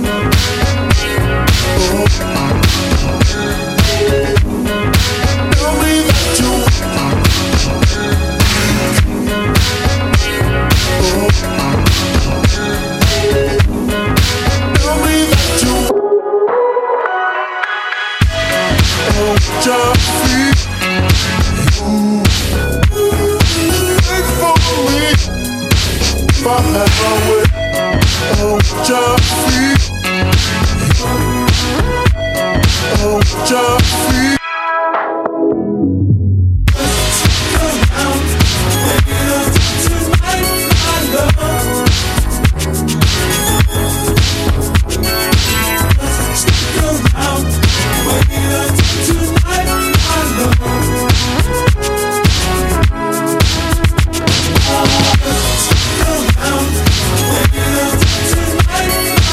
Tonight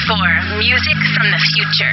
for music from the future.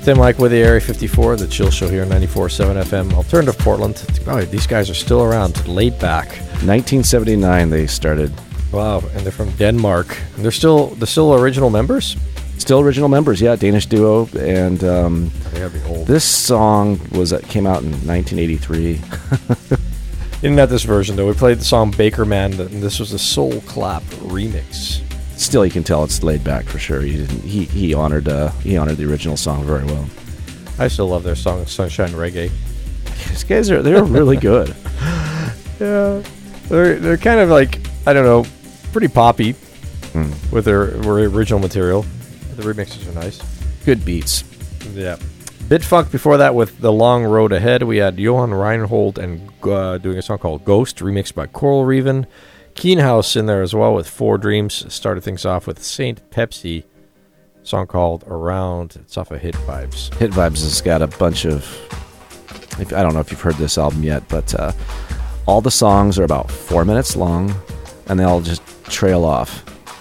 Tim Mike with the Area 54, the Chill Show here on 94.7 FM, Alternative Portland. Oh, these guys are still around, Laid Back. 1979 they started. Wow, and they're from Denmark. And they're still original members? Still original members, yeah, Danish duo. And They gotta be old. this song came out in 1983. Didn't have this version, though. We played the song Baker Man, and this was a Soul Clap remix. Still, you can tell it's Laid Back for sure. He honored the original song very well. I still love their song Sunshine Reggae. These guys they're really good. Yeah, they're kind of like, I don't know, pretty poppy with their original material. The remixes are nice. Good beats. Yeah. Bitfunk before that with The Long Road Ahead. We had Johan Reinhold and doing a song called Ghost, remixed by Coral Reven. Keenhouse in there as well with Four Dreams. Started things off with Saint Pepsi, song called Around. It's off of Hit Vibes. Hit Vibes has got a bunch of... I don't know if you've heard this album yet, but all the songs are about 4 minutes long, and they all just trail off.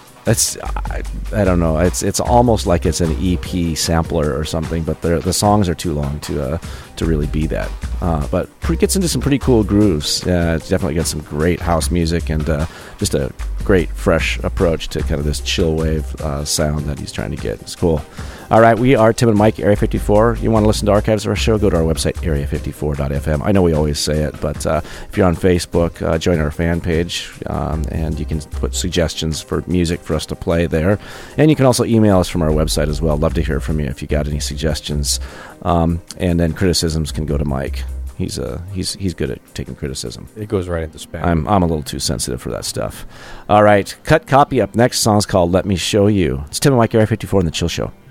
I don't know. It's almost like it's an EP sampler or something, but the songs are too long to really be that. But it gets into some pretty cool grooves. It's definitely got some great house music and just a great fresh approach to kind of this chill wave sound that he's trying to get. It's cool. All right, we are Tim and Mike, Area 54. You want to listen to archives of our show, go to our website, area54.fm. I know we always say it, but if you're on Facebook, join our fan page, and you can put suggestions for music for us to play there. And you can also email us from our website as well. Love to hear from you if you got any suggestions. And then criticisms can go to Mike. He's good at taking criticism. It goes right into spam. I'm a little too sensitive for that stuff. All right, cut copy up next. Song's called Let Me Show You. It's Tim and Mike, Area 54 in the Chill Show.